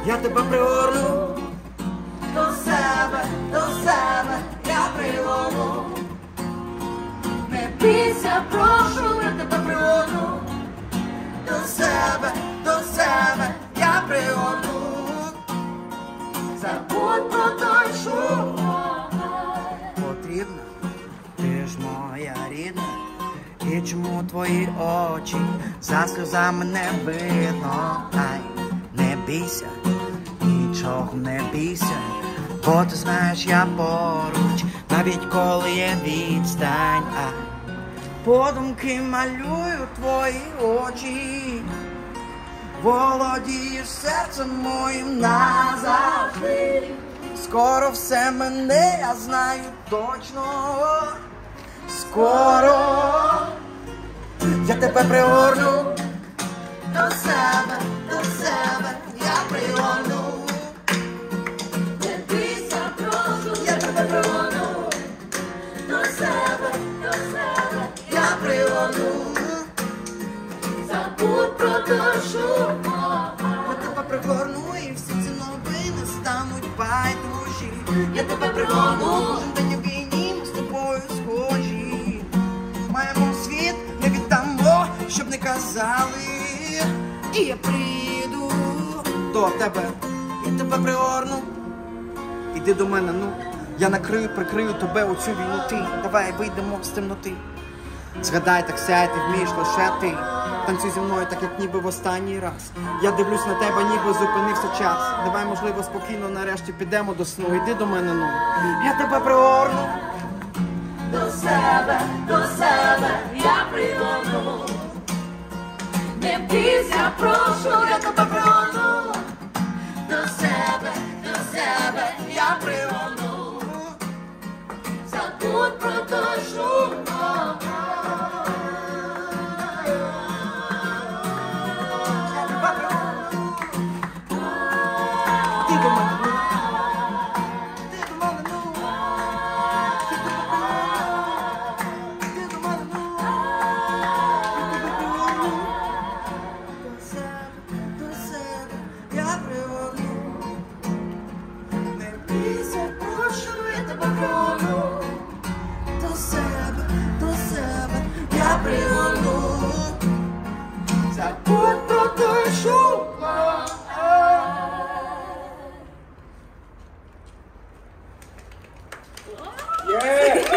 я тебе пригорну до себе, я пригорну. Не бійся, прошу, я тебе пригорну До себе, я пригорну. Забудь про той шум. Потрібна, ти ж моя рідна. І чому твої очі за сльозами не видно? Ай, не бійся, нічого не бійся, бо ти знаєш, я поруч, навіть коли є відстань. Ай, подумки малюю твої очі, володієш серцем моїм назавжди. Скоро все мене, я знаю точно. Скоро я тебе пригорну до себе, я пригорну. Не бійся, прошу, я тебе пригорну до себе, Я пригорну. забудь про той шум. Я тебе пригорну, і всі ці новини стануть байдужі. Я тебе пригорну, кожен день у війні ми з тобою схожі. Маємо світ, не віддамо, щоб не казали. І я прийду до тебе, і тебе пригорну. Іди до мене, ну, я накрию, прикрию тебе у цю війну. Ти, давай вийдемо з темноти. Згадай, так сяй, ти вмієш лише ти. Танцюй зі мною, так як ніби в останній раз. Я дивлюсь на тебе, ніби зупинився час. Давай, можливо, спокійно нарешті підемо до сну. Іди до мене, ну, я тебе пригорну. До себе, я пригорну. Не бійся, прошу, я тебе пригорну. До себе, Я пригорну. забудь про той шум. Ти до мене, ну. Ти до мене, ну. Ти до мене, ну. До себе, я пригорну. Не бійся, прошу, я тебе пригорну. До себе, я пригорну. Забудь про той шум. Yeah!